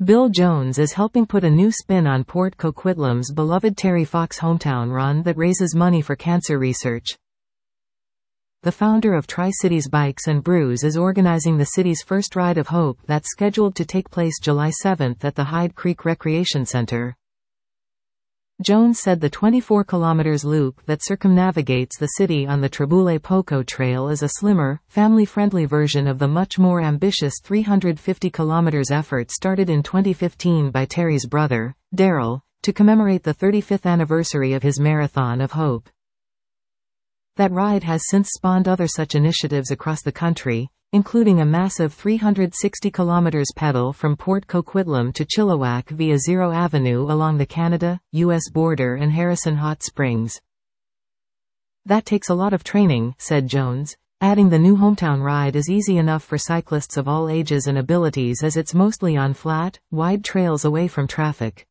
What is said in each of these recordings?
Bill Jones is helping put a new spin on Port Coquitlam's beloved Terry Fox hometown run that raises money for cancer research. The founder of Tri-Cities Bikes and Brews is organizing the city's first Ride of Hope that's scheduled to take place July 7 at the Hyde Creek Recreation Center. Jones said the 24 km loop that circumnavigates the city on the Triboulet Poco Trail is a slimmer, family-friendly version of the much more ambitious 350 km effort started in 2015 by Terry's brother, Daryl, to commemorate the 35th anniversary of his Marathon of Hope. That ride has since spawned other such initiatives across the country, including a massive 360 km pedal from Port Coquitlam to Chilliwack via Zero Avenue along the Canada-US border and Harrison Hot Springs. That takes a lot of training, said Jones, adding the new hometown ride is easy enough for cyclists of all ages and abilities as it's mostly on flat, wide trails away from traffic.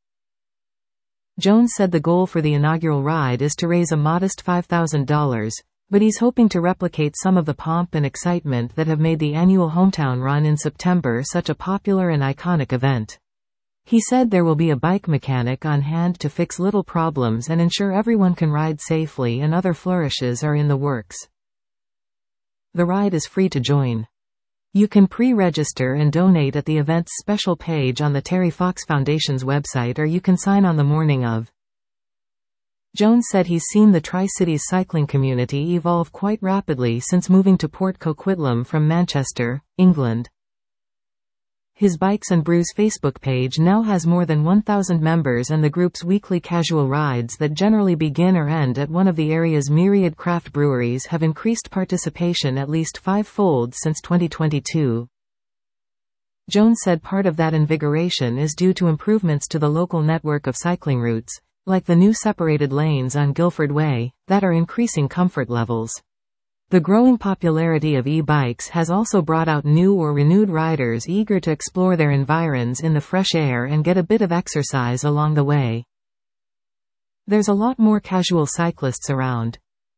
Jones said the goal for the inaugural ride is to raise a modest $5,000, but he's hoping to replicate some of the pomp and excitement that have made the annual hometown run in September such a popular and iconic event. He said there will be a bike mechanic on hand to fix little problems and ensure everyone can ride safely, and other flourishes are in the works. The ride is free to join. You can pre-register and donate at the event's special page on the Terry Fox Foundation's website, or you can sign on the morning of. Jones said he's seen the Tri-Cities cycling community evolve quite rapidly since moving to Port Coquitlam from Manchester, England. His Bikes and Brews Facebook page now has more than 1,000 members, and the group's weekly casual rides that generally begin or end at one of the area's myriad craft breweries have increased participation at least five-fold since 2022. Jones said part of that invigoration is due to improvements to the local network of cycling routes, like the new separated lanes on Guilford Way, that are increasing comfort levels. The growing popularity of e-bikes has also brought out new or renewed riders eager to explore their environs in the fresh air and get a bit of exercise along the way. There's a lot more casual cyclists around.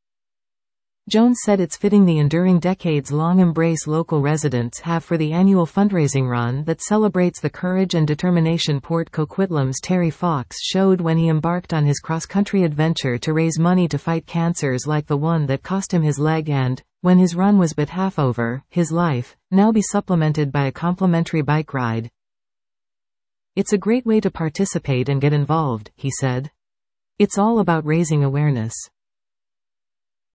Jones said it's fitting the enduring decades-long embrace local residents have for the annual fundraising run that celebrates the courage and determination Port Coquitlam's Terry Fox showed when he embarked on his cross-country adventure to raise money to fight cancers like the one that cost him his leg and, when his run was but half over, his life, now be supplemented by a complimentary bike ride. It's a great way to participate and get involved, he said. It's all about raising awareness.